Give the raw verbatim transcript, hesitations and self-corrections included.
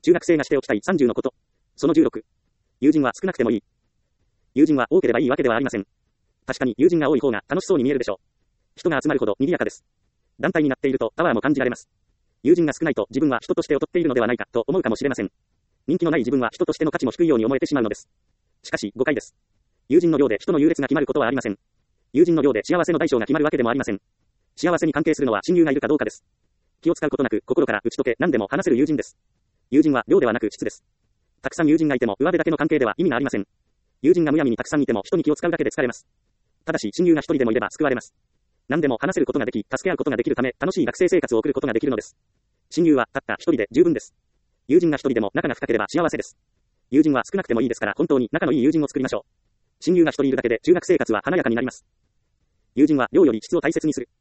中学生がしておきたいさんじゅうのこと。そのじゅうろく。友人は少なくてもいい。友人は多ければいいわけではありません。確かに友人が多い方が楽しそうに見えるでしょう。人が集まるほど賑やかです。団体になっているとパワーも感じられます。友人が少ないと自分は人として劣っているのではないかと思うかもしれません。人気のない自分は人としての価値も低いように思えてしまうのです。しかし誤解です。友人の量で人の優劣が決まることはありません。友人の量で幸せの大小が決まるわけでもありません。幸せに関係するのは親友がいるかどうかです。気を使うことなく心から打ち解け何でも話せる友人です。友人は量ではなく質です。たくさん友人がいても上辺だけの関係では意味がありません。友人がむやみにたくさんいても人に気を使うだけで疲れます。ただし親友が一人でもいれば救われます。何でも話せることができ、助け合うことができるため楽しい学生生活を送ることができるのです。親友はたった一人で十分です。友人が一人でも仲が深ければ幸せです。友人は少なくてもいいですから本当に仲のいい友人を作りましょう。親友が一人いるだけで中学生活は華やかになります。友人は量より質を大切にする。